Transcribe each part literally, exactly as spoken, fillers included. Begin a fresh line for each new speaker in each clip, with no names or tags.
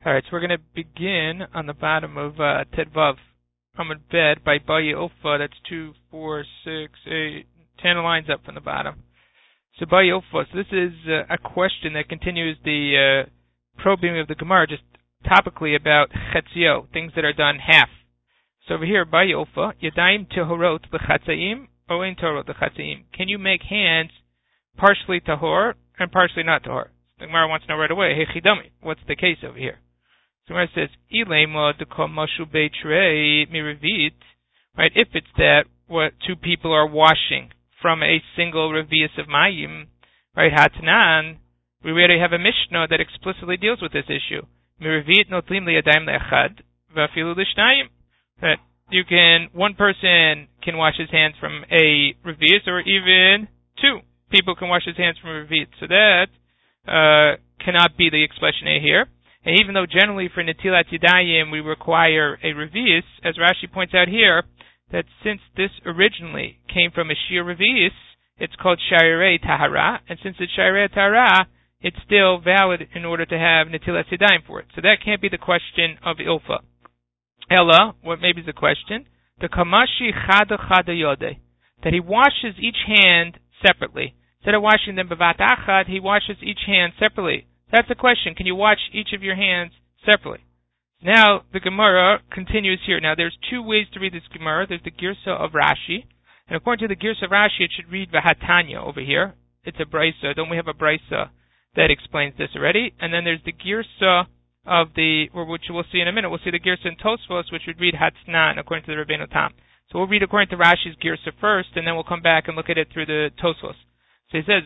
All right, so we're going to begin on the bottom of uh, Tedvav Amud Bet by Bayi Ofa. That's two, four, six, eight, ten lines up from the bottom. So Bayi Ofa. So this is uh, a question that continues the uh, probing of the Gemara, just topically about Chetzio, things that are done half. So over here, Bayi Ofa, Yadayim Tehorot L'Chatzaim, Oin Tehorot L'Chatzaim. Can you make hands partially tahor and partially not tahor? The Gemara wants to know right away, Hey Chidami, what's the case over here? So Gemara says, Ilema dekom mashu beitrei mirevit, right? If it's that what two people are washing from a single revius of mayim, right? Hatanan, we already have a Mishnah that explicitly deals with this issue. Mirevit notlim liyadayim le'achad v'afilu l'shnayim. That you can, one person can wash his hands from a revius, or even two people can wash his hands from a revius. So that uh, cannot be the expression here. And even though generally for Netilat Yadayim we require a revius, as Rashi points out here, that since this originally came from a shir revius, it's called Shairei Tahara, and since it's Shairei Tahara, it's still valid in order to have Netilat Yadayim for it. So that can't be the question of Ilfa. Ella, what maybe is the question? The Kamashi Chada Chada Yode, that he washes each hand separately. Instead of washing them Bavat Achad, he washes each hand separately. That's the question. Can you wash each of your hands separately? Now, the Gemara continues here. Now, there's two ways to read this Gemara. There's the Girsa of Rashi. And according to the Girsa of Rashi, it should read Vahatanya over here. It's a Brisa. Don't we have a Brisa that explains this already? And then there's the Girsa of the, or which we'll see in a minute. We'll see the Girsa in Tosfos, which would read Hatznan, according to the Rabbeinu Tam. So we'll read according to Rashi's Girsa first, and then we'll come back and look at it through the Tosfos. So he says,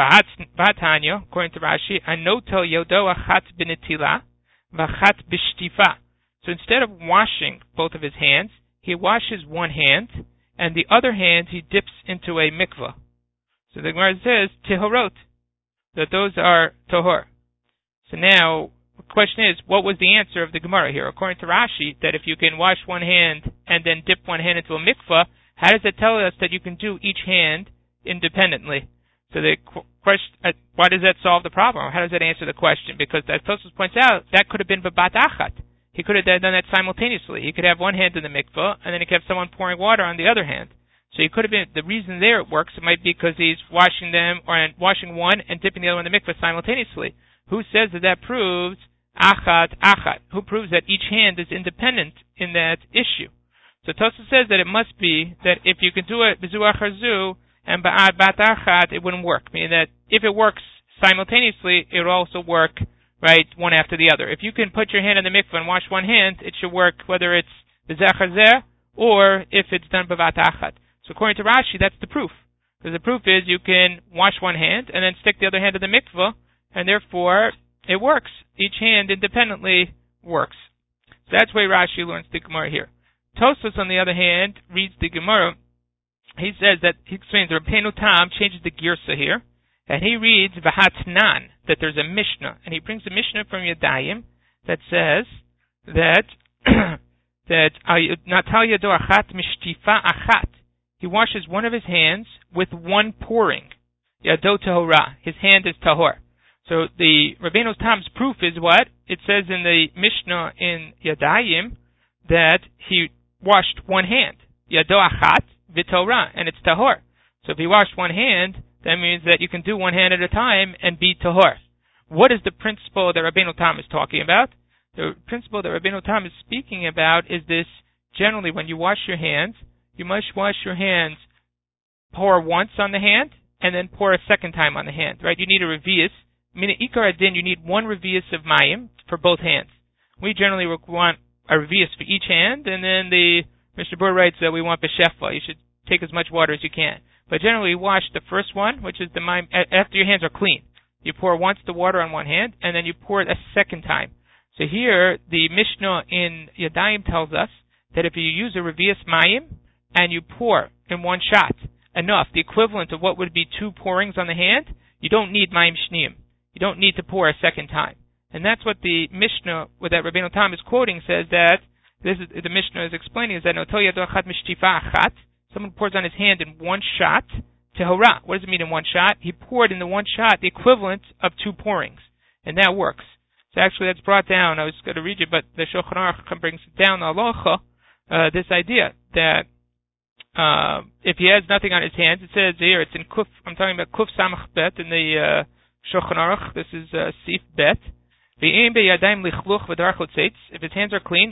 Vahatanya, according to Rashi, Anoto yodo achat b'netila, v'achat b'shtifa. So instead of washing both of his hands, he washes one hand, and the other hand he dips into a mikvah. So the Gemara says, Tehorot, that those are Tahor. So now, the question is, what was the answer of the Gemara here? According to Rashi, that if you can wash one hand and then dip one hand into a mikvah, how does it tell us that you can do each hand independently? So the question, uh, why does that solve the problem? Or how does that answer the question? Because as Tosfos points out, that could have been Babat Achat. He could have done that simultaneously. He could have one hand in the mikvah, and then he could have someone pouring water on the other hand. So he could have been, the reason there it works, it might be because he's washing them, or washing one and dipping the other one in the mikvah simultaneously. Who says that that proves Achat Achat? Who proves that each hand is independent in that issue? So Tosfos says that it must be that if you can do it B'zu Achar Zu, and ba'ad bat achat, it wouldn't work. Meaning that if it works simultaneously, it would also work, right, one after the other. If you can put your hand in the mikvah and wash one hand, it should work whether it's b'zachar zeh or if it's done b'vat achat. So according to Rashi, that's the proof. Because the proof is you can wash one hand and then stick the other hand in the mikvah, and therefore it works. Each hand independently works. So that's why Rashi learns the Gemara here. Tosfos, on the other hand, reads the Gemara. He says that, he explains, Rabbeinu Tam changes the Girsa here, and he reads Vahatnan, that there's a Mishnah, and he brings a Mishnah from Yadayim that says that, that, Natal Yado Achat Mishtifa Achat, he washes one of his hands with one pouring, Yado Tahora, his hand is Tahor. So the Rabbeinu Tam's proof is what? It says in the Mishnah in Yadayim that he washed one hand, Yado Achat, V'Torah, and it's tahor. So if you wash one hand, that means that you can do one hand at a time and be tahor. What is the principle that Rabbeinu Tam is talking about? The principle that Rabbeinu Tam is speaking about is this: generally, when you wash your hands, you must wash your hands, pour once on the hand, and then pour a second time on the hand. Right? You need a revius. Meaning, ikar adin, you need one revius of mayim for both hands. We generally want a revius for each hand, and then the Mister Burr writes that we want b'shefa. You should take as much water as you can. But generally, you wash the first one, which is the mayim, after your hands are clean. You pour once the water on one hand, and then you pour it a second time. So here, the Mishnah in Yadayim tells us that if you use a revius mayim, and you pour in one shot enough, the equivalent of what would be two pourings on the hand, you don't need mayim shniyim. You don't need to pour a second time. And that's what the Mishnah, what that Rabbeinu Tam is quoting, says that This is the Mishnah is explaining is that someone pours on his hand in one shot. Tehora. What does it mean in one shot? He poured in the one shot the equivalent of two pourings, and that works. So actually that's brought down, I was going to read you, but the Shulchan Aruch brings down the halacha, uh, this idea that uh, if he has nothing on his hands, it says here, it's in Kuf, I'm talking about Kuf Samach Bet in the uh, Shulchan Aruch, this is uh, Sif Bet. If his hands are clean,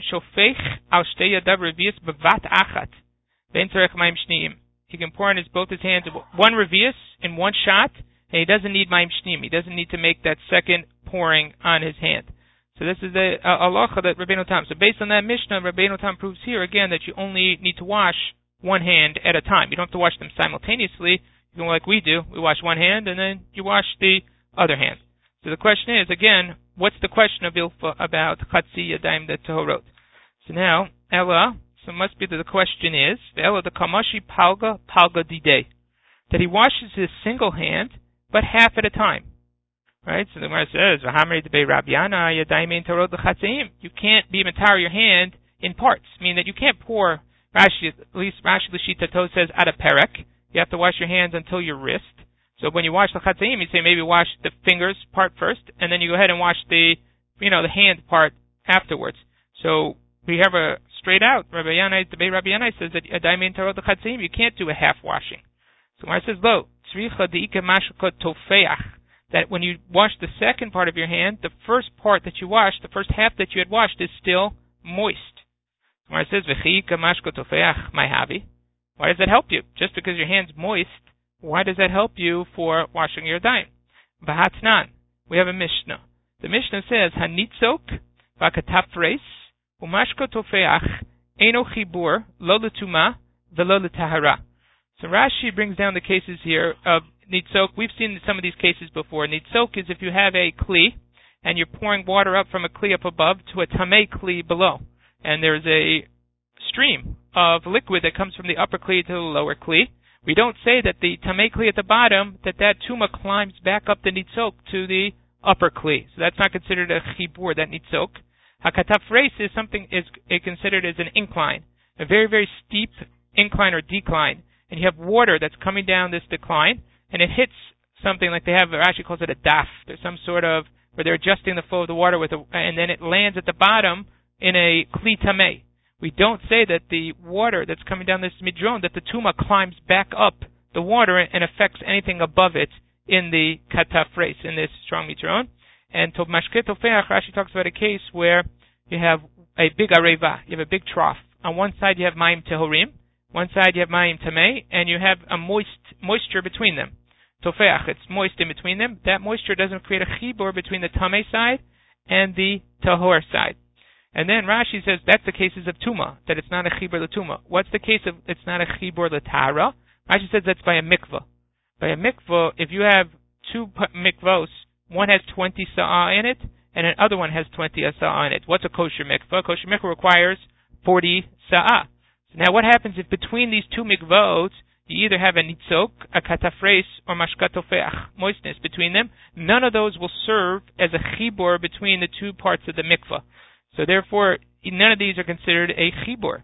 he can pour on his both his hands one revius in one shot, and he doesn't need mayim shneim. He doesn't need to make that second pouring on his hand. So this is the uh, halacha that Rabbeinu Tam. So based on that Mishnah, Rabbeinu Tam proves here again that you only need to wash one hand at a time. You don't have to wash them simultaneously. You can, like we do, we wash one hand and then you wash the other hand. So the question is, again, what's the question of Ilfa about Chatzi Yadayim the Tahorot? So now, Ella, so it must be that the question is, Ella the Kamashi Palga Palga Didei, that he washes his single hand, but half at a time. Right? So the Gemara says, V'hamri Debei Rabbiana Yadayim Ein Tahorot L'Chatzim. You can't be entire your hand in parts, meaning that you can't pour, Rashi, at least Rashi L'Shita Tov says, at a perek. You have to wash your hands until your wrist. So when you wash the chatzaim, you say maybe wash the fingers part first, and then you go ahead and wash the, you know, the hand part afterwards. So we have a straight out, Rabbi Yanai, the Bei Rabbi Yanai says that adaimin tarot the chatzaim, you can't do a half washing. So when it says, lo, tzricha deike mashukot tofeach, that when you wash the second part of your hand, the first part that you washed, the first half that you had washed is still moist. So when it says, v'chiika mashukot tofeach, my havi, why does that help you? Just because your hand's moist, why does that help you for washing your daim? B'hatnan, we have a Mishnah. The Mishnah says, Hanitzok v'katafres umashko tofeach eno chibur lo l'tuma v'lo l'tahara. So Rashi brings down the cases here of nitzok. We've seen some of these cases before. Nitzok is if you have a kli and you're pouring water up from a kli up above to a tamei kli below, and there's a stream of liquid that comes from the upper kli to the lower kli. We don't say that the tamei kli at the bottom, that that tuma climbs back up the nitzok to the upper kli. So that's not considered a chibur, that nitzok. Hakatafres is something, is considered as an incline, a very, very steep incline or decline. And you have water that's coming down this decline, and it hits something like they have, Rashi calls it a daf. There's some sort of, where they're adjusting the flow of the water with a, and then it lands at the bottom in a kli tamei. We don't say that the water that's coming down this midron, that the tuma climbs back up the water and affects anything above it in the katafres, in this strong midron. And to mashke tofeach, Rashi talks about a case where you have a big areva, you have a big trough. On one side you have mayim tehorim, one side you have mayim tamei, and you have a moist moisture between them. Tofeach, it's moist in between them. That moisture doesn't create a chibur between the tamei side and the tahor side. And then Rashi says that's the cases of tuma, that it's not a chibur l'tuma. What's the case of it's not a chibur l'tahara? Rashi says that's by a mikvah. By a mikvah, if you have two mikvahs, one has twenty sa'ah in it, and another one has twenty sa'ah in it. What's a kosher mikvah? Kosher mikvah requires forty sa'ah. So now what happens if between these two mikvahs, you either have a nitzok, a katafres, or mashkat tofeach, moistness between them? None of those will serve as a chibur between the two parts of the mikvah. So therefore, none of these are considered a chibur.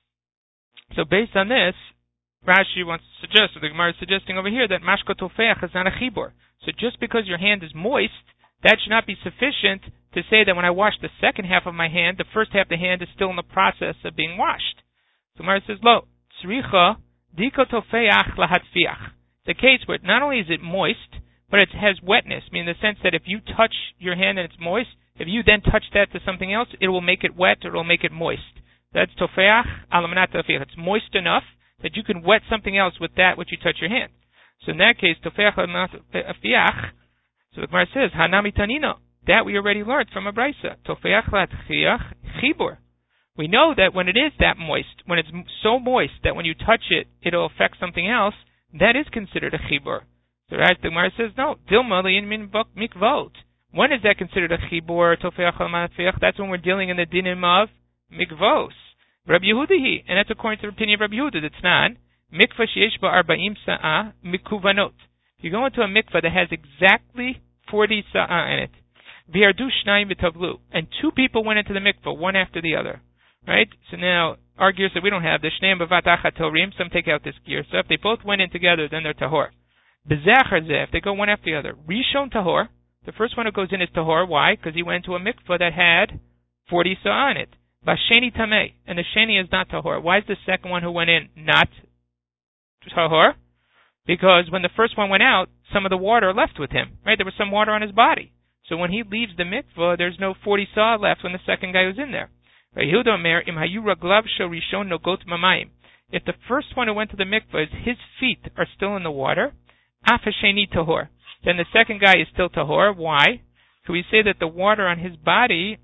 So based on this, Rashi wants to suggest, or the Gemara is suggesting over here, that mashkat tofeach is not a chibur. So just because your hand is moist, that should not be sufficient to say that when I wash the second half of my hand, the first half of the hand is still in the process of being washed. So Gemara says, lo, tzricha diko tofeach lahatfiach. The case where not only is it moist, but it has wetness, meaning in the sense that if you touch your hand and it's moist, if you then touch that to something else, it will make it wet or it will make it moist. That's tofeach alamanat tofeach. It's moist enough that you can wet something else with that which you touch your hand. So in that case, tofeach alamanat tofeach, so the Gemara says, hanami tanino, that we already learned from a brisa. Tofeach latchiach chibur. We know that when it is that moist, when it's so moist that when you touch it, it'll affect something else, that is considered a chibur. So right, the Gemara says, no, dilma li'in min mikvot. When is that considered a chibur, tofeach al-manatfiach? That's when we're dealing in the dinim of mikvos. Rabbi Yehuda, and that's according to the opinion of Rabbi Yehuda, that's not. Mikvah sheyesh ba arba'im sa'ah mikuvanot. You go into a mikvah that has exactly forty sa'ah in it. V'yardu shnayim v'tavlu. And two people went into the mikvah, one after the other. Right? So now, our gears that we don't have, the shnayim b'vat achat torim, some take out this gear. So if they both went in together, then they're tahor. B'zachar zeh, if they go one after the other. Rishon tahor, The first one who goes in is tahor. Why? Because he went to a mikvah that had forty saw on it. Basheni tameh, and the sheni is not tahor. Why is the second one who went in not tahor? Because when the first one went out, some of the water left with him. Right? There was some water on his body. So when he leaves the mikvah, there's no forty saw left when the second guy was in there. If the first one who went to the mikvah, his feet are still in the water, afasheni tahor, then the second guy is still tahor. Why? So we say that the water on his body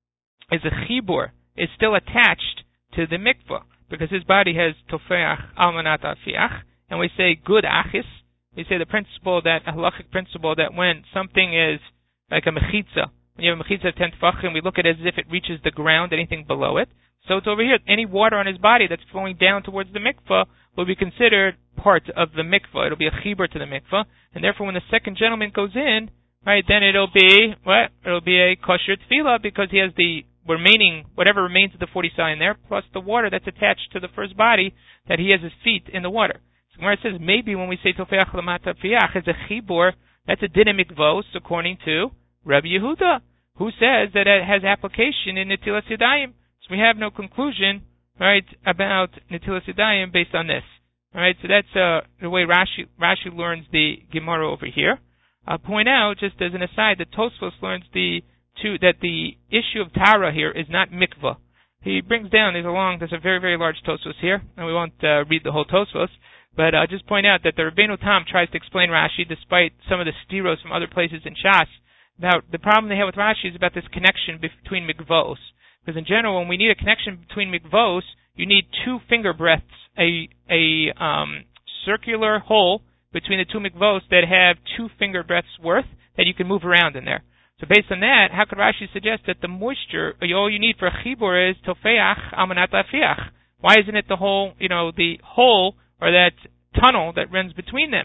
is a chibur, is still attached to the mikvah, because his body has tofeach almanat afiach, and we say good achis. We say the principle, that a halachic principle, that when something is like a mechitza, when you have a mechitza of ten tefachim, we look at it as if it reaches the ground, anything below it. So it's over here. Any water on his body that's flowing down towards the mikvah will be considered part of the mikvah. It'll be a chibur to the mikvah, and therefore when the second gentleman goes in, right, then it'll be what? It'll be a kosher tefillah, because he has the remaining, whatever remains of the forty saw in there, plus the water that's attached to the first body, that he has his feet in the water. So Gemara says maybe when we say tofeach lamata fiach is a chibur, that's a din mikvos according to Rabbi Yehuda, who says that it has application in Netilas Yadayim. So we have no conclusion, right, about Netilas Yadayim based on this. All right, so that's uh, the way Rashi Rashi learns the Gemara over here. I'll point out, just as an aside, that Tosfos learns the two that the issue of Tara here is not mikvah. He brings down, there's a long, there's a very, very large Tosfos here, and we won't uh, read the whole Tosfos, but I'll just point out that the Rabbeinu Tam tries to explain Rashi, despite some of the stiros from other places in Shas. Now, the problem they have with Rashi is about this connection between mikvos. Because in general, when we need a connection between mikvos, you need two finger breadths, a a um, circular hole between the two mikvos that have two finger breadths worth that you can move around in there. So based on that, how could Rashi suggest that the moisture, all you need for a chibur is tofeach almanat afiach? Why isn't it the whole, you know, the hole or that tunnel that runs between them?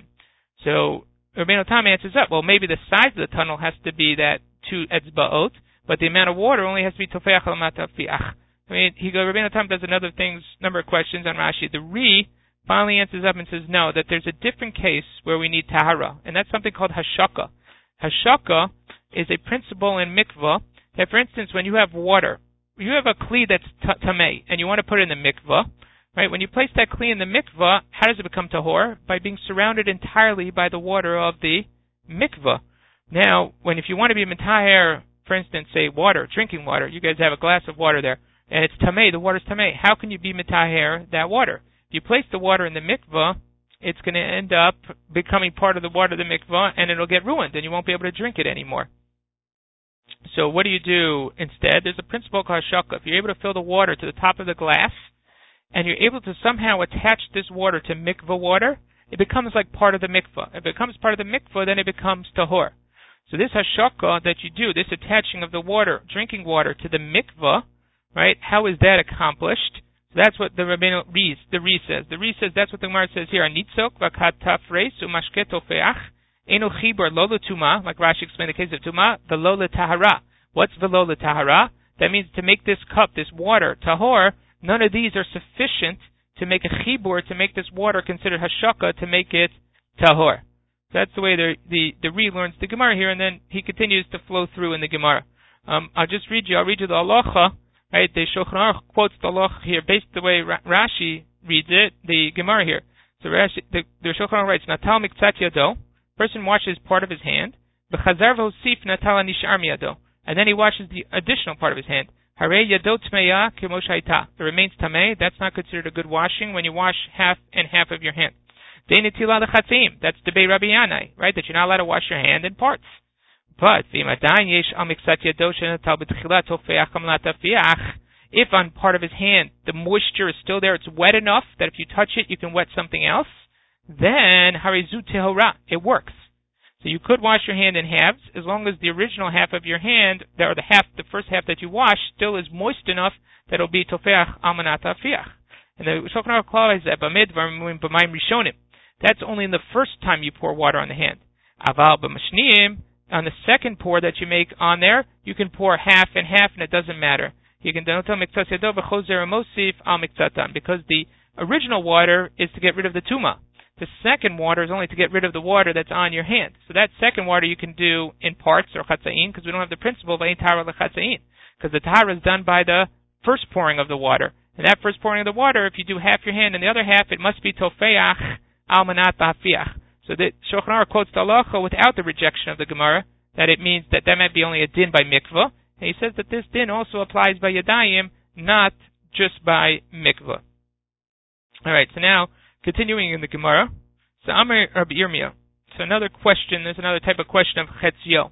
So Rabbeinu Tam answers up, well, maybe the size of the tunnel has to be that two etzba'ot, but the amount of water only has to be tofeach almanat afiach. I mean, he goes, Rabbeinu Tam does another things, number of questions on Rashi. The Re finally answers up and says no, that there's a different case where we need tahara, and that's something called hashaka. Hashaka is a principle in mikvah that, for instance, when you have water, you have a kli that's t- tamei, and you want to put it in the mikvah, right? When you place that kli in the mikvah, how does it become tahor? By being surrounded entirely by the water of the mikvah. Now, when if you want to be mitaher, for instance, say water, drinking water, you guys have a glass of water there, and it's tamei, the water's tamei. How can you be mitaher that water? If you place the water in the mikvah, it's going to end up becoming part of the water of the mikvah, and it'll get ruined, and you won't be able to drink it anymore. So what do you do instead? There's a principle called hashaka. If you're able to fill the water to the top of the glass, and you're able to somehow attach this water to mikvah water, it becomes like part of the mikvah. If it becomes part of the mikvah, then it becomes tahor. So this hashaka that you do, this attaching of the water, drinking water, to the mikvah, right, how is that accomplished? So that's what the Rabbeinu Rees, the Rees says. The Rees says, that's what the Gemara says here. Anitzok v'kat tafreis u'mashke tofeach enu chibur lo l'tuma, like Rashi explained the case of tuma, v'lo l'tahara. What's v'lo l'tahara? That means to make this cup, this water, tahor, none of these are sufficient to make a chibur, to make this water considered hashaka, to make it tahor. So that's the way the the, the Re learns the Gemara here, and then he continues to flow through in the Gemara. Um, I'll just read you, I'll read you the halacha. Right, the Shulchan Aruch quotes the halacha here based the way Rashi reads it, the Gemara here. So Rashi, the, the Shulchan Aruch writes, Natal miktzat yado, person washes part of his hand, v'chazar v'hosif natal nishar miyado, and then he washes the additional part of his hand. Harei yado tmeya kemo shaita, it remains tamei, that's not considered a good washing when you wash half and half of your hand. De netila lechatzim, that's the Bei Rabbi Yanai, right, that you're not allowed to wash your hand in parts. But if on part of his hand the moisture is still there, it's wet enough that if you touch it you can wet something else, then harizu tehora, it works. So you could wash your hand in halves as long as the original half of your hand, or the half, the first half that you wash, still is moist enough that it'll be tofeach almanat afiach. And the Shulchan Aruch clarifies that b'midvar b'mayim rishonim. That's only in the first time you pour water on the hand. Aval b'mashniim, on the second pour that you make on there, you can pour half and half, and it doesn't matter. You can because the original water is to get rid of the tuma. The second water is only to get rid of the water that's on your hand. So that second water you can do in parts or chatzain, because we don't have the principle of ein tahara lechatzain, because the tahara is done by the first pouring of the water. And that first pouring of the water, if you do half your hand and the other half, it must be tofeach al manat ba'afiach. So that Shulchan Aruch quotes the halacha without the rejection of the Gemara, that it means that that might be only a din by mikvah. And he says that this din also applies by yadayim, not just by mikvah. All right, so now, continuing in the Gemara, so Amar Rabbi Yirmiyah. So another question, there's another type of question of chetzio.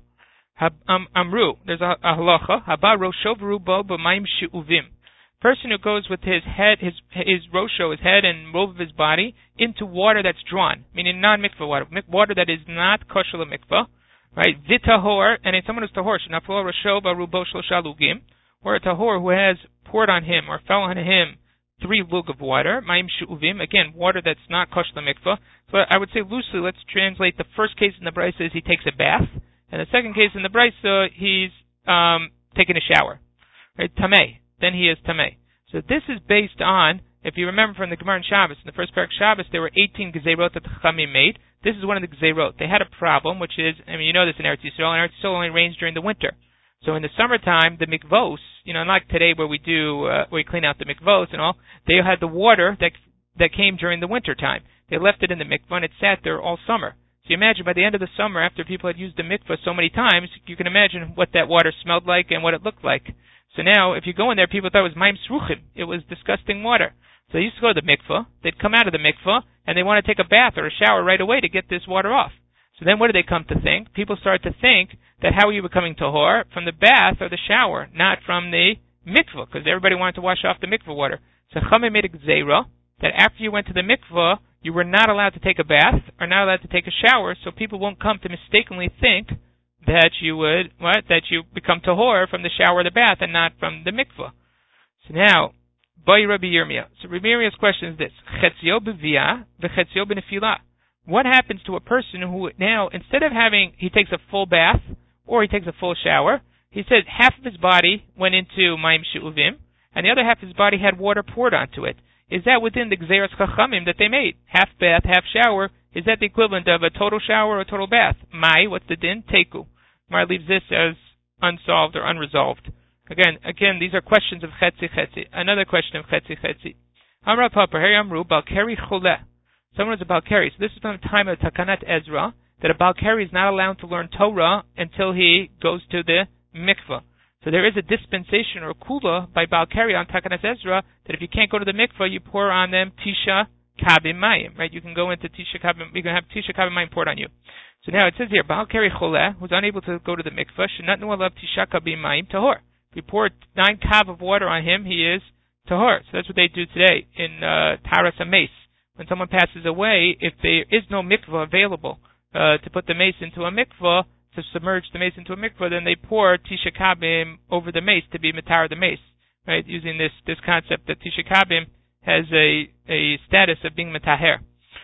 Um, amru, there's a, a halacha, haba rosho v'rubo b'mayim she'uvim. Person who goes with his head, his his rosho, his head and robe of his body, into water that's drawn, meaning non-mikvah water, water that is not kosher mikvah, right? Vitahor, and it's someone who's tahor, shenaflo rosho v'rubo shlosha lugim, or a tahor who has poured on him or fell on him three lug of water, mayim she'uvim, again, water that's not kosher mikvah. So I would say loosely, let's translate the first case in the brisa is he takes a bath, and the second case in the brisa he's um, taking a shower, right? Tameh. Then he is tameh. So this is based on, if you remember from the Gemara in Shabbos, in the first parak Shabbos, there were eighteen gezerot that the Chachamim made. This is one of the gezerot. They had a problem, which is, I mean, you know this in Eretz Yisrael, and Eretz Yisrael only rains during the winter. So in the summertime, the mikvos, you know, unlike today where we do, uh, where we clean out the mikvos and all, they had the water that that came during the winter time. They left it in the mikvah and it sat there all summer. So you imagine by the end of the summer, after people had used the mikvah so many times, you can imagine what that water smelled like and what it looked like. So now, if you go in there, people thought it was mayim sruchim. It was disgusting water. So they used to go to the mikvah. They'd come out of the mikvah, and they want to take a bath or a shower right away to get this water off. So then what do they come to think? People start to think that how are you becoming tahor? From the bath or the shower, not from the mikvah, because everybody wanted to wash off the mikvah water. So Chachamim made a gzeira that after you went to the mikvah, you were not allowed to take a bath or not allowed to take a shower, so people won't come to mistakenly think that you would, what, that you become tahor from the shower or the bath and not from the mikvah. So now, by Rabbi Yirmiyah. So Rabbi Yirmiyah's question is this: Chetzio b'viyah v'chetzio b'nefilah. What happens to a person who now, instead of having, he takes a full bath or he takes a full shower, he says half of his body went into mayim she'uvim and the other half of his body had water poured onto it. Is that within the Gzeras Chachamim that they made? Half bath, half shower. Is that the equivalent of a total shower or a total bath? Mai, what's the din? Teku. Mar leaves this as unsolved or unresolved. Again, again, these are questions of chetzi chetzi. Another question of chetzi chetzi. Amra Papa, Heri Amru, Balkari Choleh. Someone is a Balkari. So this is from the time of Takanat Ezra, that a Balkari is not allowed to learn Torah until he goes to the mikvah. So there is a dispensation or kula by Balkari on Takanat Ezra that if you can't go to the mikvah, you pour on them Tisha Kabim Mayim, right? You can go into Tisha Kabim, you can have Tisha Kabim Mayim poured on you. So now it says here, Balkari Choleh, who's unable to go to the mikvah, Shenatnu Alav Tisha Kabim Mayim Tahor. If you pour nine kav of water on him, he is tahor. So that's what they do today in uh, Taras HaMeis. When someone passes away, if there is no mikvah available uh, to put the mace into a mikvah, to submerge the mace into a mikvah, then they pour Tisha Kabim over the mace to be matar the mace, right? Using this this concept that Tisha Kabim has a a status of being mataher.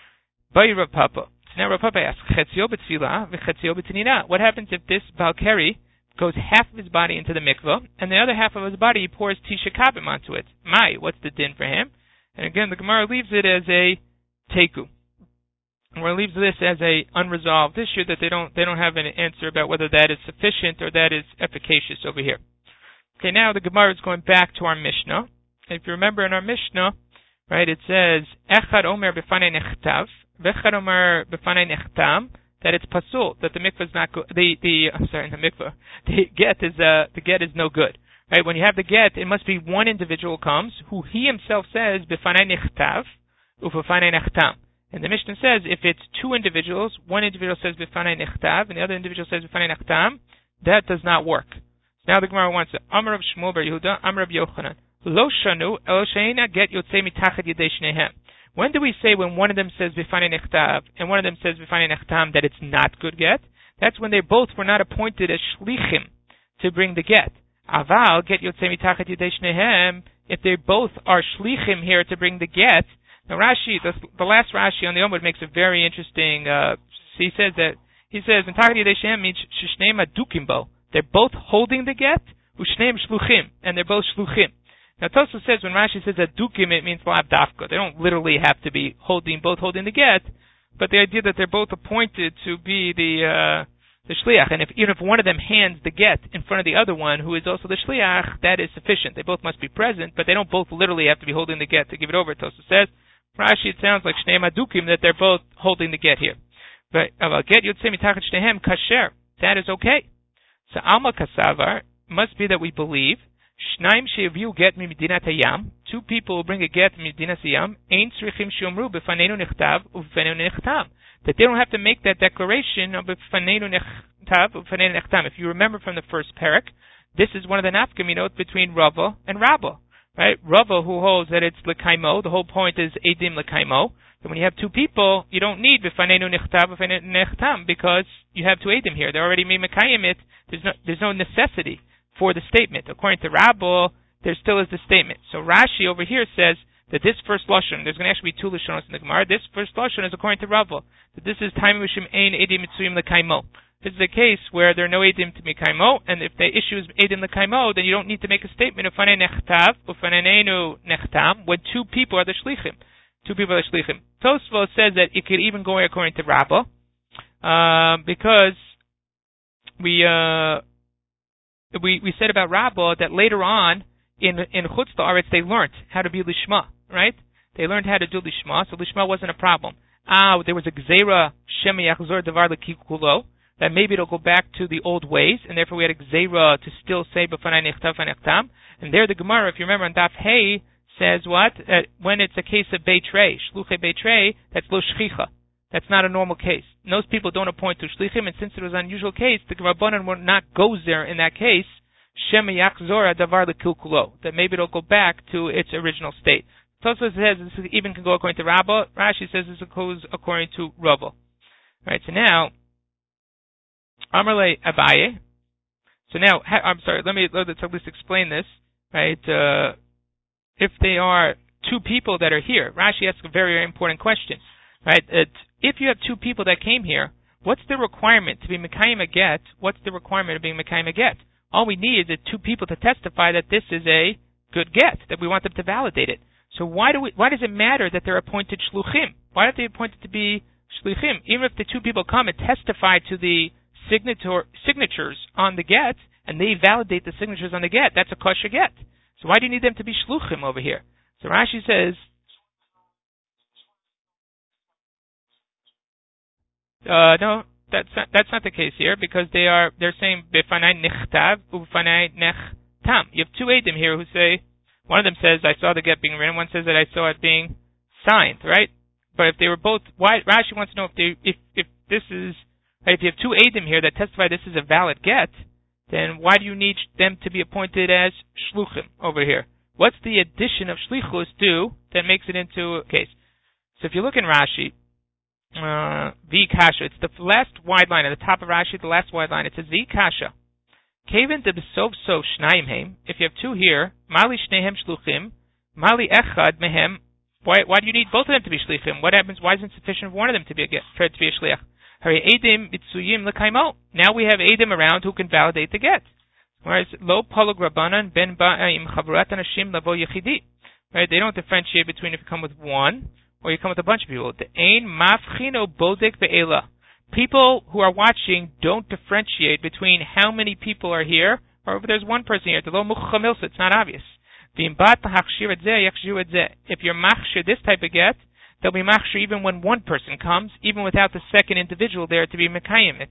By Rav Papa. So now Rav Papa asks, Chetzio b'tfilah v'chetzio b'tinina. What happens if this Balkari goes half of his body into the mikvah, and the other half of his body he pours Tisha Kabim onto it? Mai, what's the din for him? And again, the Gemara leaves it as a teku, or leaves this as a unresolved issue that they don't they don't have an answer about whether that is sufficient or that is efficacious over here. Okay, now the Gemara is going back to our Mishnah. If you remember in our Mishnah, right, it says Echad Omer b'fanei nechtav, v'echad Omer b'fanei nechtam, that it's pasul, that the mikvah is not good. The the I'm sorry, the mikvah, the get is uh the get is no good. Right, when you have the get, it must be one individual comes who he himself says b'fanei nechtav, u'b'fanei nechtam. And the Mishnah says if it's two individuals, one individual says b'fanei nechtav, and the other individual says b'fanei nechtam, that does not work. Now the Gemara wants it. Amar Rav Shmuel bar Yehuda, Amar Rav Yochanan, lo shanu el sheina get yotzei mitachat yedei shnehem. When do we say when one of them says b'fanei nechtav and one of them says b'fanei nechtam that it's not good get? That's when they both were not appointed as shlichim to bring the get. Aval get yotzei mitachat yedei shnehem. If they both are shlichim here to bring the get. Now Rashi, the, the last Rashi on the Omud makes a very interesting. Uh, he says that he says mitachat yedei shnehem means shneim adukimbo. They're both holding the get. Ushneim shluchim, and they're both shluchim. Now Tosfos says when Rashi says adukim, it means lav dafka. They don't literally have to be holding both holding the get, but the idea that they're both appointed to be the uh, the shliach, and if even if one of them hands the get in front of the other one, who is also the shliach, that is sufficient. They both must be present, but they don't both literally have to be holding the get to give it over. Tosfos says, Rashi, it sounds like shnei madukim, that they're both holding the get here. But about get yotzei mitachat shnehem kasher, that is okay. So alma kasavar must be that we believe shnaim sheyaviu get mimedinat hayam, two people will bring a get mimedinat hayam, ein tzrichim sheomru b'fanenu nechtav u'b'fanenu nechtam, that they don't have to make that declaration of b'fanenu nechtav u'b'fanenu nechtam. If you remember from the first parak, this is one of the nafkaminot between Rava and Rabba, right? Rava, who holds that it's l'kaimo, the whole point is edim l'kaimo. So when you have two people, you don't need b'fanenu nechtav u'b'fanenu nechtam because you have two edim here. They're already mimekayim it. There's no there's no necessity for the statement. According to Rabba, there still is the statement. So Rashi over here says that this first lashon, there's going to actually be two lashonos in the Gemara. This first lashon is according to Rabba, that this is time mishum ein edim mitzuyim l'kaimo. This is a case where there are no edim to mikaimo, and if the issue is edim l'kaimo, then you don't need to make a statement of fanei nechtav ufanenu nechtam when two people are the shlichim. Two people are the shlichim. Tosfos says that it could even go according to Rabba, uh, because we uh, we we said about Rabba that later on in in Chutz La'aretz they learned how to be lishma, right? They learned how to do lishma, so lishma wasn't a problem. Ah, there was a gzeira shemi yachzor davar lekikulo, that maybe it'll go back to the old ways, and therefore we had a gzeira to still say b'fanai nechtav v'nechtam. And there the Gemara, if you remember on Daf Hey, says what? Uh, when it's a case of beitrei, shluchei beitrei, that's lo shchicha. That's not a normal case. Most people don't appoint to shlichim, and since it was an unusual case, the Rabbanan will not go there in that case. Shema yachzor davar lekilkulo, that maybe it'll go back to its original state. Tosfos says this even can go according to Rabba. Rashi says this goes according to Rava. All right. So now, Amarle Abaye. So now, I'm sorry. Let me let's at least explain this. Right. Uh, if they are two people that are here, Rashi asks a very, very important question. Right. It, if you have two people that came here, what's the requirement to be Mekayim a get? What's the requirement of being Mekayim a get? All we need is two people to testify that this is a good get, that we want them to validate it. So why do we? Why does it matter that they're appointed shluchim? Why aren't they appointed to be shluchim? Even if the two people come and testify to the signator, signatures on the get, and they validate the signatures on the get, that's a kosher get. So why do you need them to be shluchim over here? So Rashi says, uh, no, that's not, that's not the case here, because they are they're saying befanai nechtav ufanai nechtam. You have two edim here who say, one of them says I saw the get being written, one says that I saw it being signed, right? But if they were both, why Rashi wants to know if they if if this is right, if you have two edim here that testify this is a valid get, then why do you need them to be appointed as shluchim over here? What's the addition of shlichus do that makes it into a case? So if you look in Rashi, uh, V'kasha, it's the last wide line at the top of Rashi, the last wide line. It says V'kasha. Kevin de besov so shnayim heim. If you have two here, mali shnehem shluchim, mali echad mehem. Why why do you need both of them to be shlichim? What happens? Why isn't it sufficient for one of them to be a get, for it to be a shliach? Hari edim mitzuyim l'kaimo. Now we have edim around who can validate the get. Whereas lo polog rabbanan ben ba'im chavurat anashim lavo yechidi. Right? They don't differentiate between if you come with one or you come with a bunch of people. The ein mafchino bodek ve'ela. People who are watching don't differentiate between how many people are here, or if there's one person here. It's not obvious. If you're machshir this type of get, they'll be machshir even when one person comes, even without the second individual there to be mekayim it.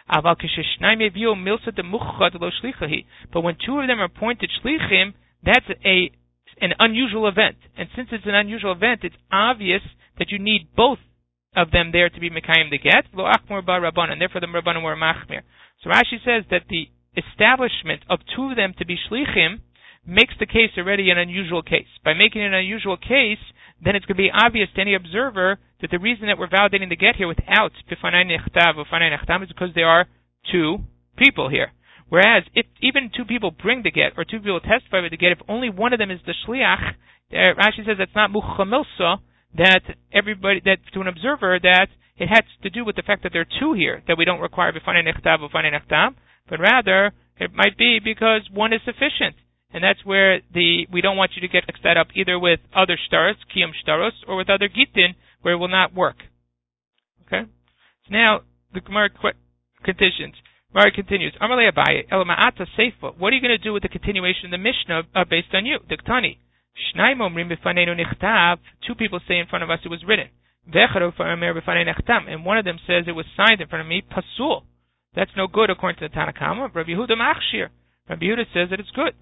But when two of them are appointed shlichim, that's a an unusual event. And since it's an unusual event, it's obvious that you need both of them there to be mekayim the get, lo achmor ba rabban, and therefore the rabbanim were machmir. So Rashi says that the establishment of two of them to be shlichim makes the case already an unusual case. By making it an unusual case, then it's going to be obvious to any observer that the reason that we're validating the get here without bifanai nechtav or fanai nechtam is because there are two people here. Whereas if even two people bring the get or two people testify with the get, if only one of them is the shliach, uh, Rashi says that's not muchamilsa, that everybody, that to an observer, that it has to do with the fact that there are two here, that we don't require b'fanei nechtav or fanei nechtam, but rather it might be because one is sufficient, and that's where the we don't want you to get mixed that up either with other shtaros, kiyum shtaros, or with other gitin, where it will not work. So now the Gemara qu- continues. Gemara continues. Amalei Abaye, Elama'ata Seifa. What are you going to do with the continuation of the Mishnah uh, based on you? Diktani. Shnaim omrim b'fanenu nichtav. Two people say in front of us it was written. V'echad omer b'fanenu nichtam. And one of them says it was signed in front of me. Pasul. That's no good according to the Tanna Kama. Rabbi Yehuda machshir. Rabbi Yehuda says that it's good.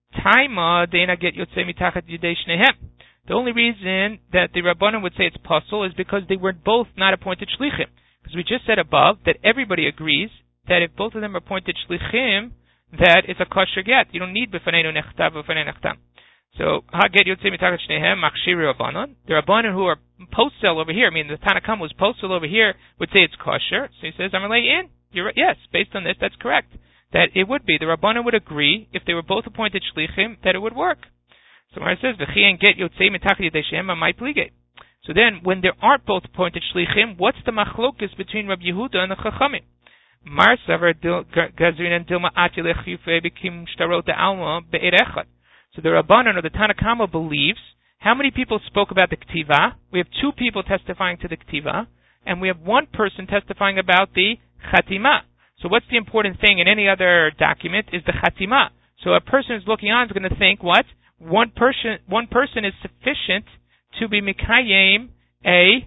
Taima deina get yotzei mitachat yidei shnehem. The only reason that the Rabbanan would say it's pasul is because they were both not appointed shlichim. Because we just said above that everybody agrees that if both of them are appointed shlichim, that it's a kosher get. You don't need b'fanenu nechtav b'fanenu nechtam. So ha get yotzei mitachat shnehem machshiri Rabbanan. The Rabbanan who are postel over here, I mean the Tanna Kama was postel over here, would say it's kosher. So he says, I'm going to lay in. You're right. Yes, based on this, that's correct. That it would be. The Rabbanan would agree, if they were both appointed shlichim, that it would work. So when it says, V'chi get yotzei mitachat yidei shehem amay plige. So then, when there aren't both appointed shlichim, what's the machlokus between Rabbi Yehuda and the Chachamim? Mar savar gazrin and dilma ati lechiyufe bekim shtarot alma be'er echad. So the Rabbanan or the Tanna Kama believes, how many people spoke about the Ktiva? We have two people testifying to the Ktiva, and we have one person testifying about the Chatima. So what's the important thing in any other document is the Chatima. So a person who's looking on is going to think, what? One person one person is sufficient to be Mikayim a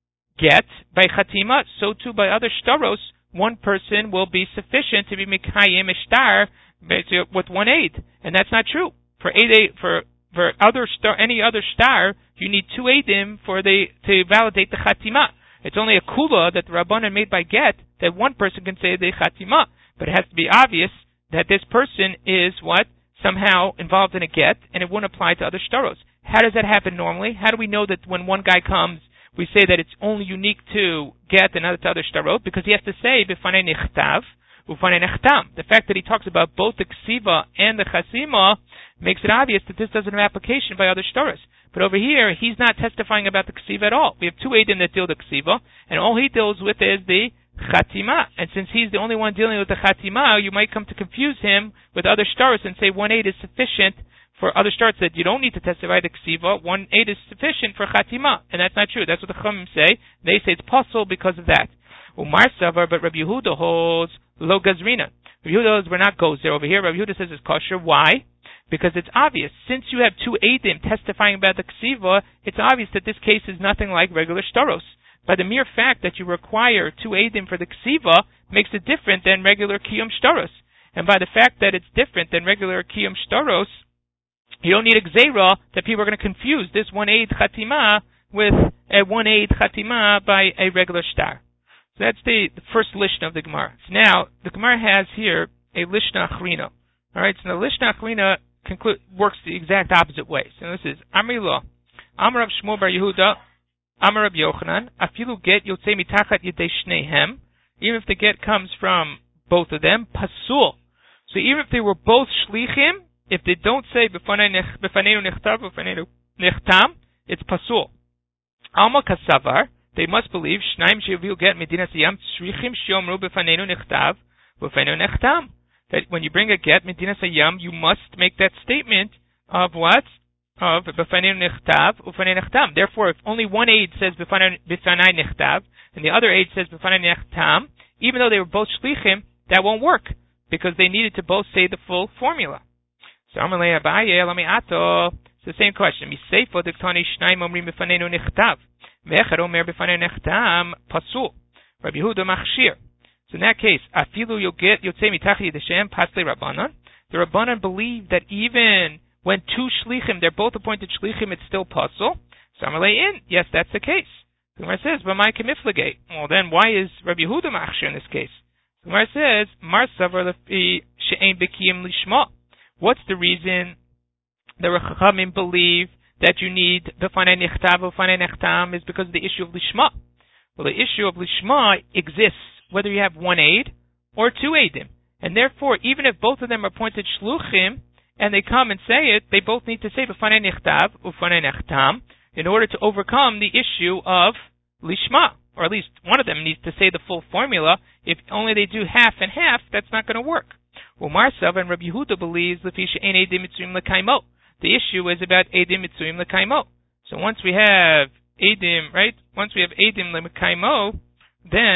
get by Chatima, so too by other shtaros, one person will be sufficient to be Mikayim a shtar with one aid. And that's not true. For aid, for for other star, any other star, you need two aidim for the to validate the Chatima. It's only a kula that the Rabbanan made by get that one person can say the Chatima, but it has to be obvious that this person is what? Somehow involved in a get, and it wouldn't apply to other shtaros. How does that happen normally? How do we know that when one guy comes, we say that it's only unique to get and not to other shtarot? Because he has to say, b'fanei nichtav, u'fanei nechtam. The fact that he talks about both the ksiva and the chasima makes it obvious that this doesn't have application by other shtaros. But over here, he's not testifying about the ksiva at all. We have two eidim that deal with the ksiva, and all he deals with is the chatima. And since he's the only one dealing with the chatima, you might come to confuse him with other shtaros and say one aid is sufficient for other shtaros, that you don't need to testify the ksiva. One aid is sufficient for chatima, and that's not true. That's what the Chachamim say. They say it's possible because of that. Umar Savar, but Rabbi Yehuda holds lo gazrina. Rabbi Yehuda holds we're not gozer over here. Rabbi Yehuda says it's kosher. Why? Because it's obvious. Since you have two eidim testifying about the ksiva, it's obvious that this case is nothing like regular shtaros. By the mere fact that you require two eidim for the ksiva makes it different than regular kiyum shtaros. And by the fact that it's different than regular kiyum shtaros, you don't need a gzeira that people are going to confuse this one aid chatima with a one aid chatima by a regular shtar. So that's the, the first lishna of the Gemara. So now, the Gemara has here a lishna achrina. Alright, so the lishna achrina conclude, works the exact opposite way. So this is Amri Lo, Amar Rav Shmuel bar Yehuda, Amar Rav Yochanan, Afilu get yotzei mitachat yidei shnehem, even if the get comes from both of them, pasul. So even if they were both shlichim, if they don't say b'fanenu nechtav, b'fanenu nechtam, it's pasul. Alma kasavar, they must believe shnaim she'avilu get medinas yam shlichim she'omru b'fanenu nechtav, b'fanenu nechtam. That when you bring a get, Medinas Hayam, you must make that statement of what? Of B'fanei Nechtav, Ufanei Nechtam. Therefore, if only one aid says B'fanei Nechtav, and the other aid says B'fanei Nechtam, even though they were both Shlichim, that won't work, because they needed to both say the full formula. So, Amalei Abaye, Lami Ato, it's the same question. Miseifa Diktani Shnaim Omrim B'fanei Nechtav, Ve'echad Omer B'fanei Nechtam, Pasul, Rabbi Yehuda Machshir. So in that case, afilu yoget yotzei mitachat yidei shehem pasli rabbanan. The rabbanan believe that even when two shlichim, they're both appointed shlichim, it's still pasul. So Amalei in, yes, that's the case. The Gemara says, "B'may kemiflegei." Well, then why is Rabbi Yehuda machshir in this case? The Gemara says, "Mar savar lefi she'ein b'kiyum lishma." What's the reason the Chachamim believe that you need b'fanei nichtav b'fanei nechtam is because of the issue of lishma. Well, the issue of lishma exists whether you have one aid or two aidim. And therefore, even if both of them are appointed shluchim, and they come and say it, they both need to say b'fanei nichtav u'fanei nechtam in order to overcome the issue of lishma. Or at least one of them needs to say the full formula. If only they do half and half, that's not going to work. Umar Sav and Rabbi Yehuda believes lefi she'ein eidim mitzuyim l'kaimo. The issue is about eidim mitzuyim l'kaimo. So once we have eidim, right? Once we have eidim l'kaimo, then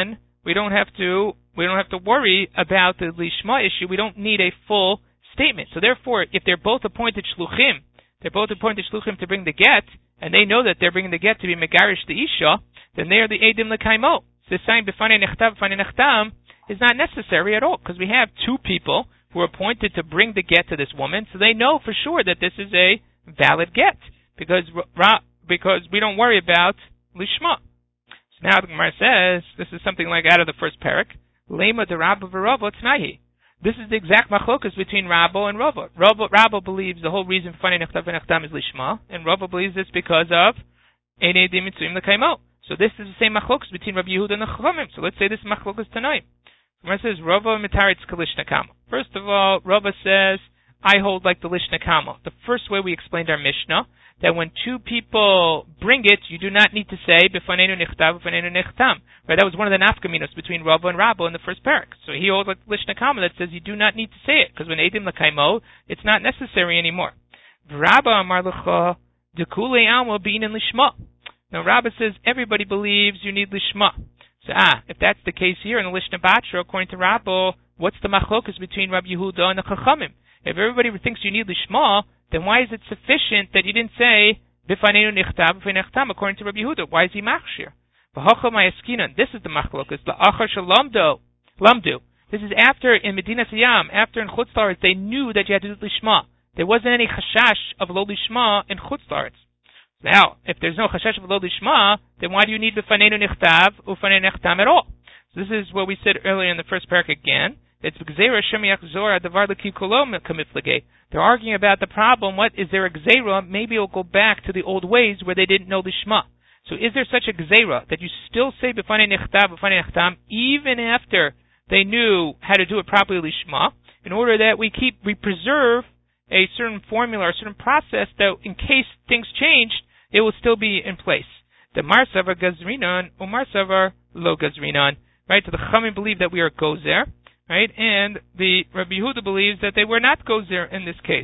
we don't have to we don't have to worry about the lishma issue. We don't need a full statement. So therefore, if they're both appointed shluchim, they're both appointed shluchim to bring the get, and they know that they're bringing the get to be megarish the isha, then they are the edim lekaimo. So saying b'fanei nechtav b'fanei nechtam is not necessary at all, because we have two people who are appointed to bring the get to this woman, so they know for sure that this is a valid get, because because we don't worry about lishma. So now the Gemara says, this is something like out of the first parak, lema de Rabba v'Rava t'nahi. This is the exact machlokas between Rabba and Rava. Rava, Rabba believes the whole reason for fanei nechtav v'nechtam is lishma, and Rava believes this because of ein edim mitzuim lekaimo. So this is the same machlokas between Rabbi Yehuda and the Chachamim. So let's say this machlokas tonight. Gemara says Rava mitaritz kalishna kama. First of all, Rava says I hold like the lishna kama. The first way we explained our Mishnah, that when two people bring it, you do not need to say b'fanenu nichtav b'fanenu nichtam. Right? That was one of the nafkaminos between Rava and Rabba in the first parak. So he holds like the lishna kama that says you do not need to say it, because when edim lekaimo, it's not necessary anymore. Rabba amar lecha dekule alma b'inin lishma. Now Rabba says everybody believes you need lishma. So ah, if that's the case here in the Lishna Batra, according to Rabba, what's the machlokas between Rabbi Yehuda and the Chachamim? If everybody thinks you need lishma, then why is it sufficient that you didn't say b'fanenu nichtav b'fanenu nechtam according to Rabbi Yehuda? Why is he machshir? V'hocha ma'askinan. This is the machlokas. La'achar shalamdo lamdu. This is after in Medina Siyam, after in Chutz La'aretz, they knew that you had to do lishma. There wasn't any chashash of lo lishma in Chutz La'aretz. Now, if there's no chashash of lo lishma, then why do you need b'fanenu nichtav u'fanenu nechtam at all? So this is what we said earlier in the first parak again. It's gzeira shemiach zora davar l'kikolom kamiflage. They're arguing about the problem. What is there a gzeira? Maybe it'll go back to the old ways where they didn't know lishma. So is there such a gzeira that you still say b'fanei nechtav b'fanei nechtam even after they knew how to do it properly lishma, in order that we keep we preserve a certain formula or a certain process that in case things changed, it will still be in place. The marsavar gazrinan or marsavar lo gazrinan. Right? So the Chachamim believe that we are gozer, right? And the Rabbi Yehuda believes that they were not gozer in this case.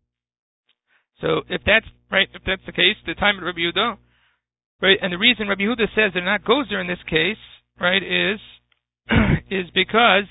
So if that's right, if that's the case, the time of Rabbi Yehuda, right? And the reason Rabbi Yehuda says they're not gozer in this case, right, is is because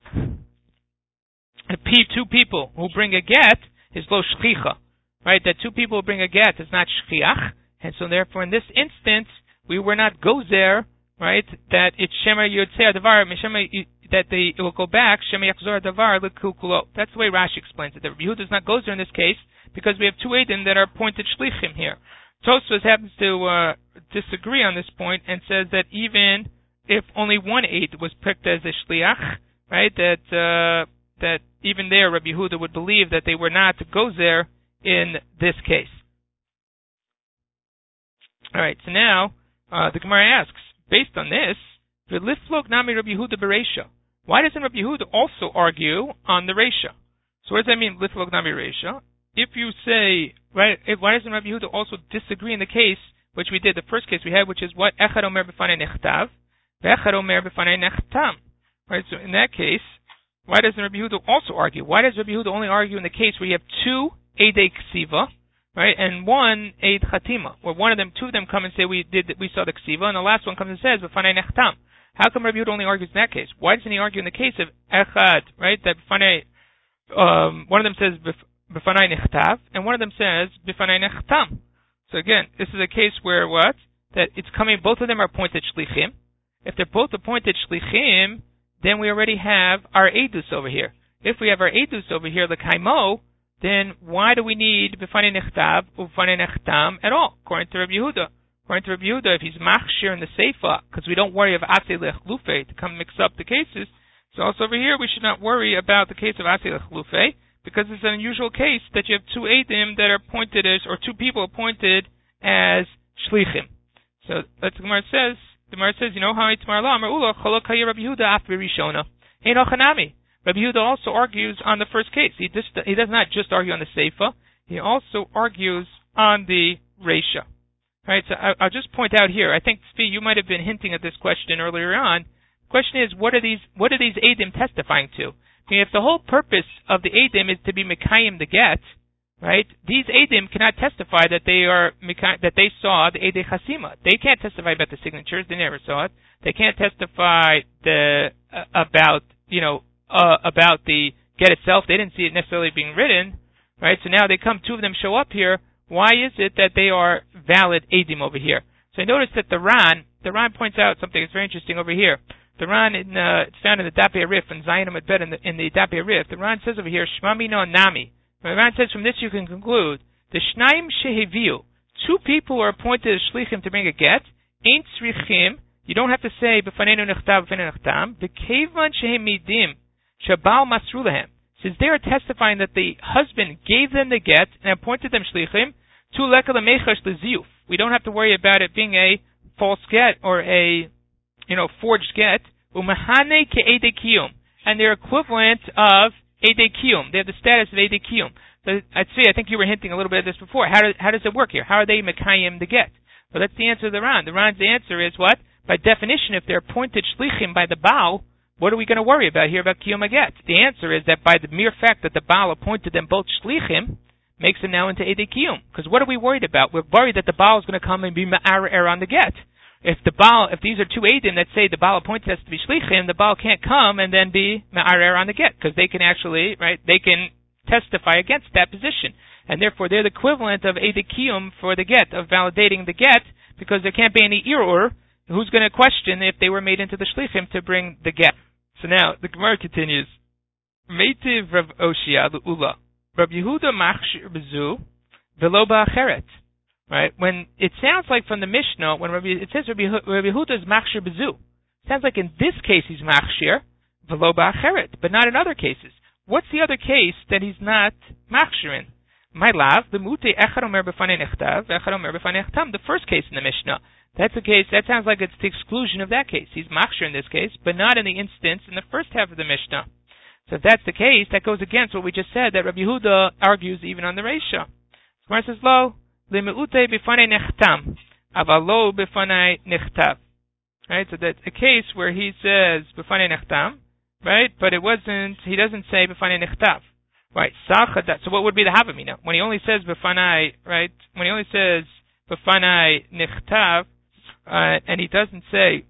two people who bring a get is lo shchicha, right? That two people who bring a get is not shchiach, and so therefore in this instance we were not gozer. Right, that it's Shema Yotzei Davar, that they it will go back Shema Yachzor Davar L'Kukulo. That's the way Rashi explains it. The Rabbi Yehuda does not go there in this case because we have two Eidim that are appointed shlichim here. Tosfos happens to uh, disagree on this point and says that even if only one Eid was picked as a shliach, right, that uh, that even there Rabbi Yehuda would believe that they were not to go there in this case. All right, so now uh, the Gemara asks, based on this, v'liflog nami Rabbi Yehuda bereisha. Why doesn't Rabbi Yehuda also argue on the reisha? So what does that mean, liflog nami reisha? If you say, right, if, why doesn't Rabbi Yehuda also disagree in the case, which we did, the first case we had, which is what? Echad omer b'fanei nechtav, v'echad omer b'fanei nechtam. Right, so in that case, why doesn't Rabbi Yehuda also argue? Why does Rabbi Yehuda only argue in the case where you have two Eidei Ksiva, right, and one Eid Chatima, where one of them, two of them come and say we did, we saw the Ksiva, and the last one comes and says b'fanei nechtam. How come Rabbi Yehuda only argues in that case? Why doesn't he argue in the case of Echad, right, that b'fanei, um, one of them says b'fanei nechtav, and one of them says b'fanei nechtam. So again, this is a case where what? That it's coming, both of them are appointed shlichim. If they're both appointed shlichim, then we already have our edus over here. If we have our edus over here, the kaimo, then why do we need b'fanei nechtav u'b'fanei nechtam at all? According to Rabbi Yehuda, according to Rabbi Yehuda, if he's machshir in the seifa, because we don't worry of asei lechlufe to come mix up the cases, so also over here we should not worry about the case of asei lechlufe, because it's an unusual case that you have two edim that are appointed as, or two people appointed as shlichim. So that's the Gemara says. The Gemara says, you know how it's marla amar ula cholok hayir Rabbi Yehuda af b'rishona ein ochanami. Rabbi Yehuda also argues on the first case. He just he does not just argue on the seifa. He also argues on the reisha. Right. So I, I'll just point out here. I think Tzvi, you might have been hinting at this question earlier on. The question is, what are these what are these edim testifying to? I mean, if the whole purpose of the edim is to be mekayim the get, right? These Eidim cannot testify that they are that they saw the Eidei Chasima. They can't testify about the signatures. They never saw it. They can't testify the uh, about you know uh, about the get itself. They didn't see it necessarily being written, right? So now they come, two of them show up here. Why is it that they are valid Eidim over here? So I noticed that the Ran, the Ran points out something that's very interesting over here. The Ran, in, uh, it's found in the Dapei Arif, and Zion Amud Bet in the, in the Dapei Arif. The Ran says over here, Shmami no Nami. The Ran says from this you can conclude, the Shnaim Sheheviu, two people are appointed as Shlichim to bring a get, ain't Tzrichim, you don't have to say, B'fanenu Nechtav, B'fanenu Nechtam, the Kevan Shehemidim, Shabal Masru Lehem. Since they are testifying that the husband gave them the get and appointed them Shlichim, Tu Lekal Mechash Leziyuf. We don't have to worry about it being a false get or a, you know, forged get. Umahane ke Eidei Kiyum. And they're equivalent of Eidei Kiyum. They have the status of Eidei Kiyum. I'd say, I think you were hinting a little bit at this before. How does, how does it work here? How are they Mekayim the get? Well, that's the answer to the Ran. The Ran's answer is what? By definition, if they're appointed Shlichim by the Baal, what are we going to worry about here about Kiyum get? The answer is that by the mere fact that the Baal appointed them both Shlichim, makes them now into Eidei Kiyum. Because what are we worried about? We're worried that the Baal is going to come and be Ma'arer on the get. If the Baal, if these are two Eidim that say the Baal appointed us to be Shlichim, the Baal can't come and then be Ma'arer on the get, because they can actually, right, they can testify against that position. And therefore they're the equivalent of Eidei Kiyum for the get, of validating the get, because there can't be any Irur. Who's going to question if they were made into the Shlichim to bring the get? So now, the Gemara continues. Meitiv Rav Oshia L'Ula. Rabbi Yehuda machshir b'zu v'lo ba'acheret. Right? When it sounds like from the Mishnah, when Rabbi, it says Rabbi, Rabbi Yehuda is machshir b'zu. Sounds like in this case he's machshir v'lo ba'acheret, but not in other cases. What's the other case that he's not machshir in? My lav, the mute echad omer b'fanei nechtav, echad omer b'fanei nechtam. The first case in the Mishnah. That's a case, that sounds like it's the exclusion of that case. He's machshir in this case, but not in the instance in the first half of the Mishnah. So if that's the case, that goes against what we just said, that Rabbi Yehuda argues even on the Reisha. Gemara says, Lo, le'me'ute b'fanei nechtam, aval lo b'fanei nechtav. Right, so that's a case where he says b'fanei nechtam, right, but it wasn't, he doesn't say b'fanei nechtav. Right, so what would be the havamina? When he only says b'fanei, right, when he only says b'fanei nechtav, uh, and he doesn't say,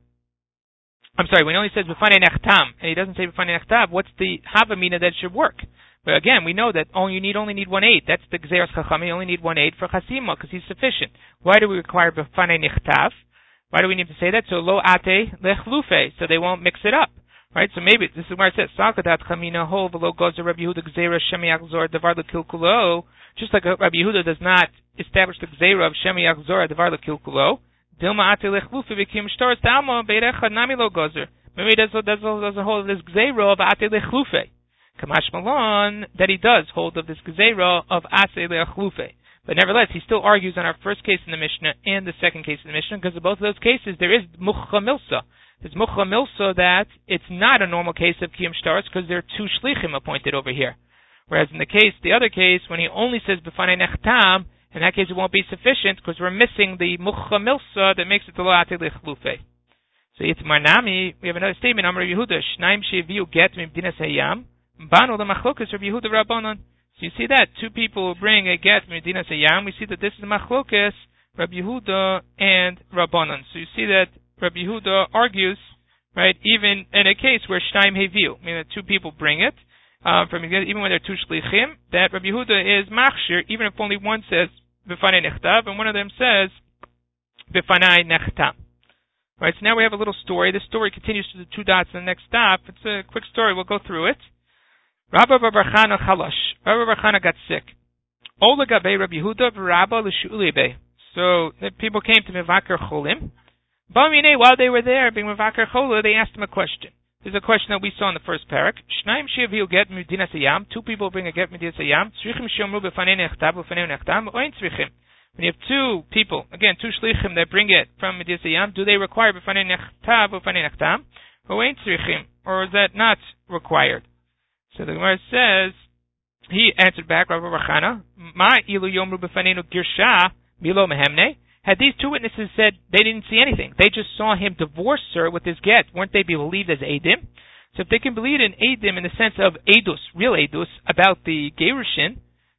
I'm sorry, when he only says b'fanei nechtam, and he doesn't say b'fanei nechtav, what's the havamina that should work? But again, we know that only you need only need one eight. That's the Gzeras Chacham. You only need one eight for Chasima, because he's sufficient. Why do we require b'fanei nechtav? Why do we need to say that? So lo ate lechlufe, so they won't mix it up. Right? So maybe, this is where it says, Sakadat chamina ho v'lo gozer Rabbi Yehuda Gzeira Shemi Achzor Davar L'Kilkulo. Just like Rabbi Yehuda does not establish the Gzeira of Shemi Achzor Davar L'Kilkulo. Dilma ate lechlufe v'kim shtoras dalma beirechad nami lo gozer. Maybe he does, does, does hold of this Gzeira of ate lechlufe. Kamash Malon, that he does hold of this Gzeira of ate lechlufe. But nevertheless, he still argues on our first case in the Mishnah and the second case in the Mishnah, because in both of those cases there is Mucha Milsa. There's Mucha Milsa that it's not a normal case of Kiyum Shtaros, because there are two Shlichim appointed over here. Whereas in the case, the other case, when he only says B'fanei Nechtam, in that case it won't be sufficient, because we're missing the Mucha Milsa that makes it the Lo Ate Lechlufe. So it's Marnami, we have another statement, Amar Yehuda, Shnaim Sheviu Get Mibdinas Hayam, Banu L'Machlokas Rabbi Yehuda Rabbanon. So you see that, two people bring a get from Medina Sayyam. We see that this is Machlokas, Rabbi Yehuda, and Rabbanon. So you see that Rabbi Yehuda argues, right, even in a case where Shnaim Heviu, meaning that two people bring it, uh, from even when they're two Shlichim, that Rabbi Yehuda is Machshir, even if only one says B'fanei Nechtav, and one of them says B'fanei Nechtam. Right, so now we have a little story. This story continues to the two dots in the next stop. It's a quick story. We'll go through it. Rabba Bar Chana Chalash. Rabba Bar Chana got sick. Ola Gabe Rabbi Yehuda v'Rabba l'Shu'ulebe. So the people came to Mevaker Cholim. Bamine, while they were there being Mevaker Cholim, they asked him a question. There's a question that we saw in the first parak. Shnaim sheviu get Medina Sayyam. Two people bring a get Medina Sayyam. Tzrichim shomru b'fanei nechtav b'fanei nechtam. Oin tzrichim. When you have two people, again, two shlichim that bring it from Medina Sayyam, do they require b'fanei nechtav b'fanei nechtam? Oin tzrichim. Or is that not required? So the Gemara says, he answered back, Rabbi Bar Chana, Ma ilu yomru b'fanenu girsha milo mehemne. Had these two witnesses said they didn't see anything, they just saw him divorce her with his get, weren't they believed as Eidim? So if they can believe in Eidim in the sense of Eidus, real Eidus, about the Gerushin,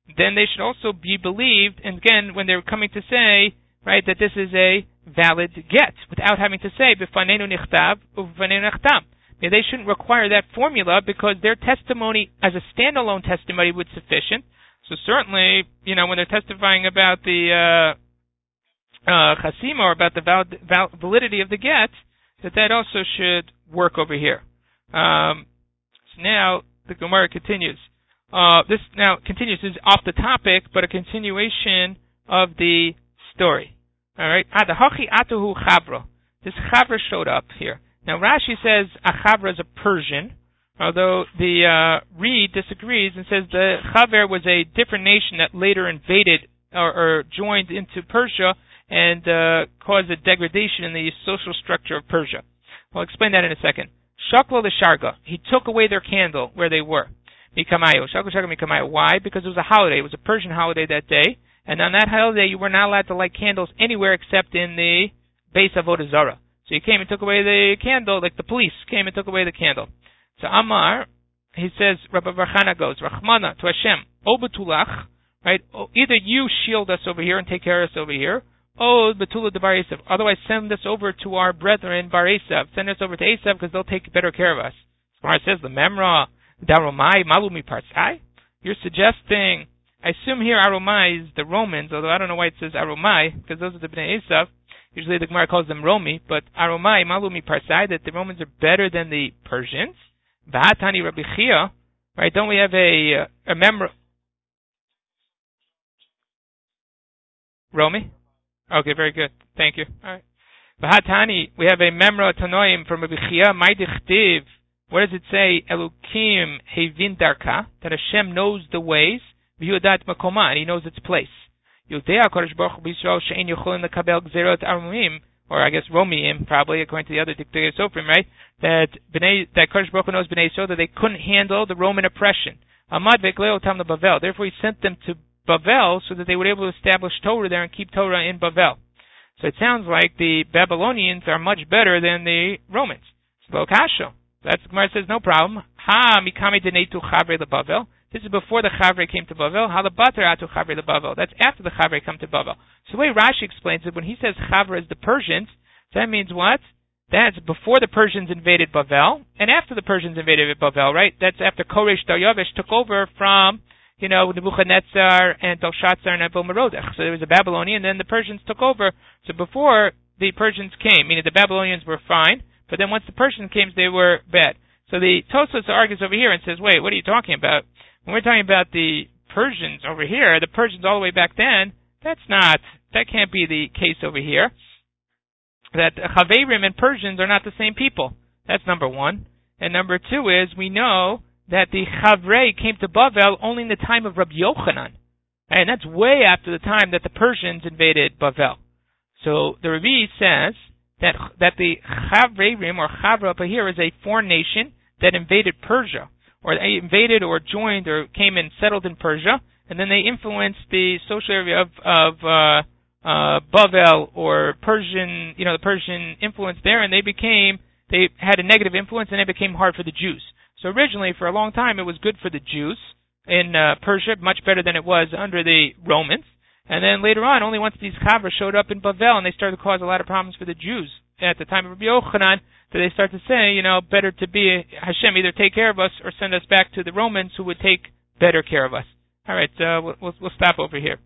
then they should also be believed. And again, when they're coming to say, right, that this is a valid get, without having to say b'fanenu nichtav u'b'fanenu nechtam. They shouldn't require that formula because their testimony as a standalone testimony would be sufficient. So certainly, you know, when they're testifying about the uh, uh, chasima or about the valid, val- validity of the get, that that also should work over here. Um, so now the Gemara continues. Uh, this now continues. This is off the topic, but a continuation of the story. All right. Adahachi atuhu chavra. This chavra showed up here. Now Rashi says a chavra is a Persian, although the uh, Reed disagrees and says the chaver was a different nation that later invaded or, or joined into Persia and uh, caused a degradation in the social structure of Persia. I'll explain that in a second. Shaklo the Sharga. He took away their candle where they were. Mikamayo. Shaklo Sharga Mikamayo. Why? Because it was a holiday. It was a Persian holiday that day. And on that holiday, you were not allowed to light candles anywhere except in the base of Avodah Zarah. So he came and took away the candle, like the police came and took away the candle. So Amar, he says, Rabbi Varchana goes, Rachmana to Hashem, O Betulach, right? Either you shield us over here and take care of us over here, O Betula de Bar Esav. Otherwise, send us over to our brethren Bar Esav. Send us over to Esav because they'll take better care of us. Gemara says, the Memra, Daromai, Malumi Parsai. You're suggesting, I assume here Aromai is the Romans, although I don't know why it says Aromai, because those are the Bnei Esav. Usually the Gemara calls them Romi, but Aromai, Malumi Parsai, that the Romans are better than the Persians. Vahatani Rabbi Chia, right? Don't we have a a member? Romi? Okay, very good. Thank you. All right. Vahatani, we have a memra tanoim from Rabbi Chia. Maidichtiv. What does it say? Elukim hevin darka, that Hashem knows the ways. V'yudat makoma, and He knows its place. Yudea Kodesh Baruch Hu B'Yisrael she'ein yocholim lekabel gzerot arumim, or I guess Romiim, probably according to the other Diktei Sofrim, right? That Bnei, that Kodesh Baruch Hu knows Bnei Yisrael that they couldn't handle the Roman oppression. Amad ve'gleo tam leBavel. Therefore, He sent them to Bavel so that they would be able to establish Torah there and keep Torah in Bavel. So it sounds like the Babylonians are much better than the Romans. Lo kasho. That's the Gemara says no problem. Ha mikami denetu chavre leBavel. This is before the Chavre came to Bavel. Halabater atu Chavre leBavel. That's after the Chavre come to Bavel. So the way Rashi explains it, when he says Chavre is the Persians, that means what? That's before the Persians invaded Bavel, and after the Persians invaded Bavel, right? That's after Koresh Daryavish took over from, you know, Nebuchadnezzar and Belshazzar and Abel-Merodach. So there was a Babylonian, and then the Persians took over. So before the Persians came, meaning the Babylonians were fine, but then once the Persians came, they were bad. So the Tosfos argues over here and says, wait, what are you talking about? When we're talking about the Persians over here, the Persians all the way back then, that's not, that can't be the case over here. That Chaverim and Persians are not the same people. That's number one. And number two is, we know that the Chavre came to Bavel only in the time of Rabbi Yochanan. And that's way after the time that the Persians invaded Bavel. So the Rebbe says that that the Chavreim or Chavra up here is a foreign nation that invaded Persia, or they invaded or joined or came and settled in Persia, and then they influenced the social area of, of uh, uh, Bavel or Persian, you know, the Persian influence there, and they became, they had a negative influence, and it became hard for the Jews. So originally, for a long time, it was good for the Jews in uh, Persia, much better than it was under the Romans. And then later on, only once these Chavra showed up in Bavel, and they started to cause a lot of problems for the Jews at the time of Rabbi Yochanan, that they start to say, you know, better to be Hashem, either take care of us or send us back to the Romans who would take better care of us. All right, uh, we'll, we'll stop over here.